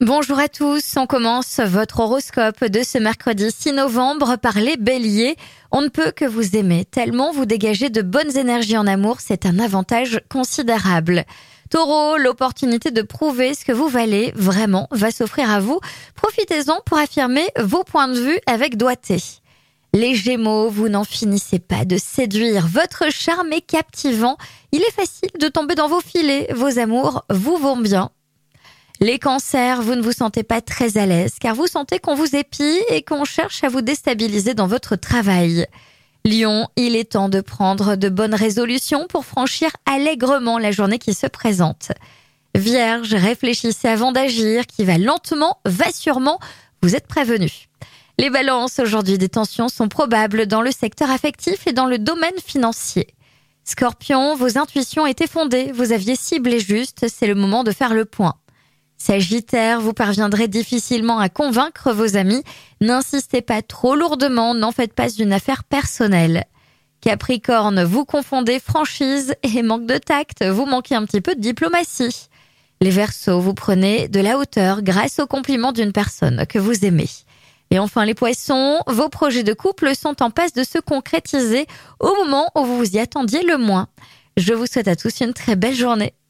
Bonjour à tous, on commence votre horoscope de ce mercredi 6 novembre par les béliers. On ne peut que vous aimer, tellement vous dégagez de bonnes énergies en amour, c'est un avantage considérable. Taureau, l'opportunité de prouver ce que vous valez vraiment va s'offrir à vous. Profitez-en pour affirmer vos points de vue avec doigté. Les Gémeaux, vous n'en finissez pas de séduire. Votre charme est captivant. Il est facile de tomber dans vos filets. Vos amours vous vont bien. Les Cancers, vous ne vous sentez pas très à l'aise car vous sentez qu'on vous épie et qu'on cherche à vous déstabiliser dans votre travail. Lion, il est temps de prendre de bonnes résolutions pour franchir allègrement la journée qui se présente. Vierge, réfléchissez avant d'agir, qui va lentement, va sûrement, vous êtes prévenus. Les Balances, aujourd'hui des tensions sont probables dans le secteur affectif et dans le domaine financier. Scorpion, vos intuitions étaient fondées, vous aviez ciblé juste, c'est le moment de faire le point. Sagittaire, vous parviendrez difficilement à convaincre vos amis. N'insistez pas trop lourdement, n'en faites pas une affaire personnelle. Capricorne, vous confondez franchise et manque de tact, vous manquez un petit peu de diplomatie. Les Verseaux, vous prenez de la hauteur grâce aux compliments d'une personne que vous aimez. Et enfin les Poissons, vos projets de couple sont en passe de se concrétiser au moment où vous vous y attendiez le moins. Je vous souhaite à tous une très belle journée.